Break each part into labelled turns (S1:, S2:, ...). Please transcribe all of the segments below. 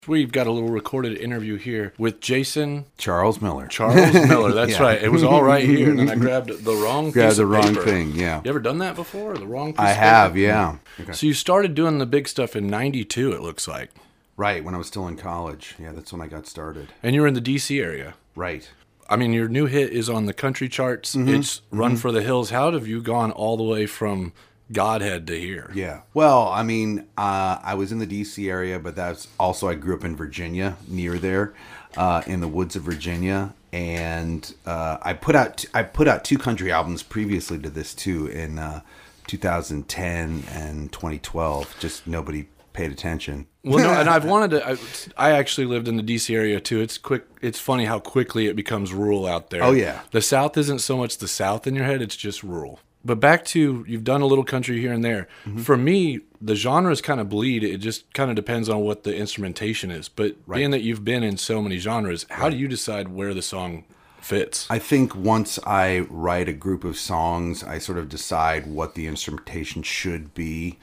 S1: We've got a little recorded interview here with Jason
S2: Charles Miller.
S1: Charles Miller. That's
S2: Yeah.
S1: right. It was all right here, and then I grabbed the wrong piece of paper.
S2: Thing. Yeah.
S1: You ever done that before? The wrong piece
S2: I
S1: of
S2: have.
S1: paper?
S2: Yeah. Okay.
S1: So you started doing the big stuff in '92. It looks like,
S2: Right when I was still in college. Yeah, that's when I got started.
S1: and you were in the D.C. area.
S2: Right.
S1: I mean, your new hit is on the country charts.
S2: Mm-hmm.
S1: It's "Run for the Hills." How have you gone all the way from Godhead to here?
S2: Yeah. Well, I mean, I was in the D.C. area, but that's also I grew up in Virginia, near there, in the woods of Virginia, and I put out two country albums previously to this too in 2010 and 2012. Just nobody paid attention.
S1: Well, no, and I've wanted to. I actually lived in the D.C. area too. It's quick. It's funny how quickly it becomes rural out there.
S2: Oh, yeah.
S1: The South isn't so much the South in your head; it's just rural. But back to, you've done a little country here and there.
S2: Mm-hmm.
S1: For me, the genres kind of bleed. It just kind of depends on what the instrumentation is. But being that you've been in so many genres, how do you decide where the song fits?
S2: I think once I write a group of songs, I sort of decide what the instrumentation should be.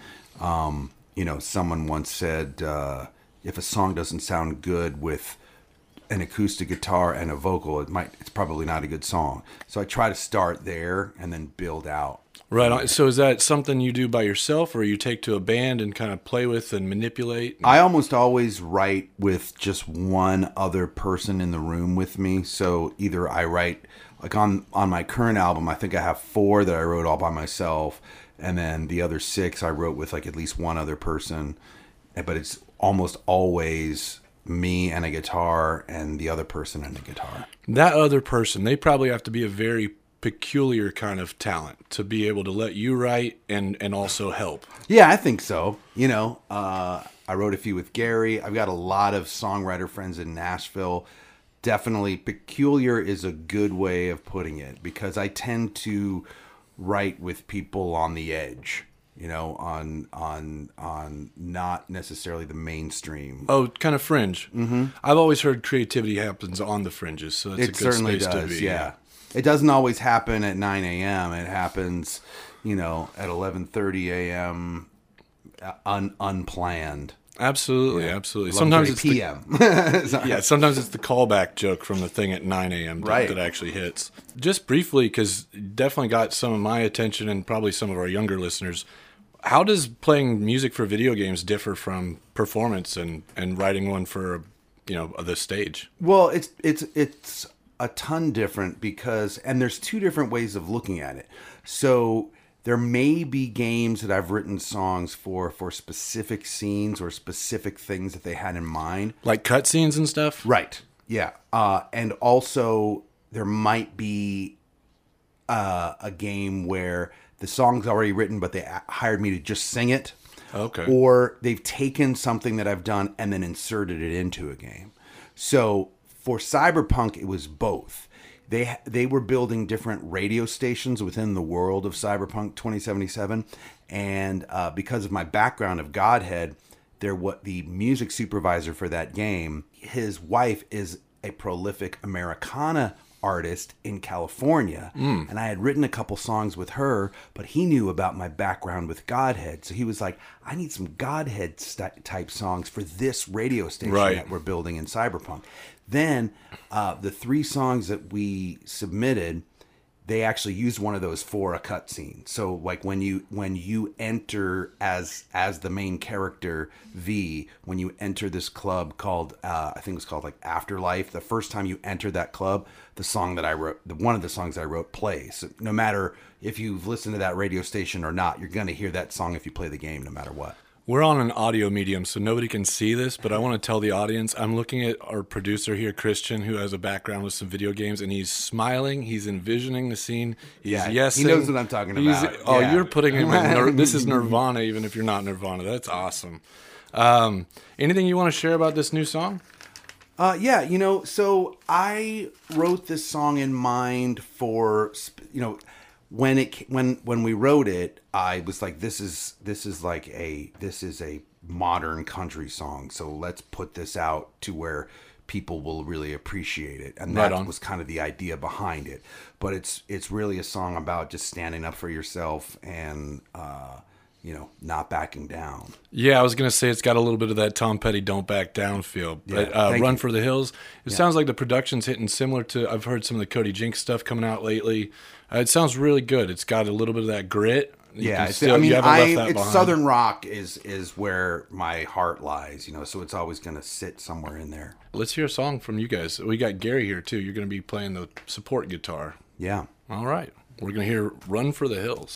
S2: Someone once said, if a song doesn't sound good with an acoustic guitar and a vocal, it's probably not a good song. So I try to start there and then build out.
S1: Right on. So is that something you do by yourself, or you take to a band and kind of play with and manipulate?
S2: I almost always write with just one other person in the room with me. So either I write, like on my current album, I think I have 4 that I wrote all by myself. And then the other 6 I wrote with like at least one other person. But it's almost always me and a guitar and the other person and a guitar.
S1: That other person, they probably have to be a very peculiar kind of talent to be able to let you write and also help.
S2: Yeah, I think so. I wrote a few with Gary. I've got a lot of songwriter friends in Nashville. Definitely peculiar is a good way of putting it, because I tend to write with people on the edge. On not necessarily the mainstream.
S1: Oh, kind of fringe. Mm-hmm. I've always heard creativity happens on the fringes, so it's a good
S2: certainly
S1: space
S2: does,
S1: to be.
S2: Yeah. It doesn't always happen at 9 a.m. It happens, at 11:30 a.m. Unplanned.
S1: Absolutely, absolutely. Sometimes it's
S2: p.m.
S1: Sometimes it's the callback joke from the thing at 9 a.m. that actually hits. Just briefly, because definitely got some of my attention and probably some of our younger listeners. How does playing music for video games differ from performance and writing one for, the stage?
S2: Well, it's a ton different and there's 2 different ways of looking at it. So there may be games that I've written songs for specific scenes or specific things that they had in mind.
S1: Like cutscenes and stuff?
S2: Right. Yeah. And also there might be a game where the song's already written, but they hired me to just sing it.
S1: Okay.
S2: Or they've taken something that I've done and then inserted it into a game. So for Cyberpunk, it was both. They were building different radio stations within the world of Cyberpunk 2077, and because of my background of Godhead, the music supervisor for that game, his wife is a prolific Americana artist in California, and I had written a couple songs with her, but he knew about my background with Godhead, so he was like, I need some Godhead type songs for this radio station that we're building in Cyberpunk. Then the 3 songs that we submitted, they actually used one of those for a cutscene. So like when you enter as the main character V, when you enter this club called I think it was called like Afterlife, the first time you enter that club, the song that I wrote, one of the songs I wrote plays. So no matter if you've listened to that radio station or not, you're going to hear that song if you play the game, no matter what.
S1: We're on an audio medium, so nobody can see this, but I want to tell the audience, I'm looking at our producer here, Christian, who has a background with some video games, and he's smiling, he's envisioning the scene, he's yesing.
S2: He knows what I'm talking about.
S1: Oh, you're putting him in, this is Nirvana, even if you're not Nirvana. That's awesome. Anything you want to share about this new song?
S2: So I wrote this song in mind for, when we wrote it, I was like, this is a modern country song, so let's put this out to where people will really appreciate it, and that was kind of the idea behind it. But it's really a song about just standing up for yourself and not backing down.
S1: Yeah, I was going to say it's got a little bit of that Tom Petty "Don't Back Down" feel. But "Run for the Hills," it sounds like the production's hitting similar to. I've heard some of the Cody Jinks stuff coming out lately. It sounds really good. It's got a little bit of that grit.
S2: Yeah,
S1: you haven't left that behind.
S2: Southern rock is where my heart lies. So it's always going to sit somewhere in there.
S1: Let's hear a song from you guys. We got Gary here too. You're going to be playing the support guitar.
S2: Yeah.
S1: All right, we're going to hear "Run for the Hills."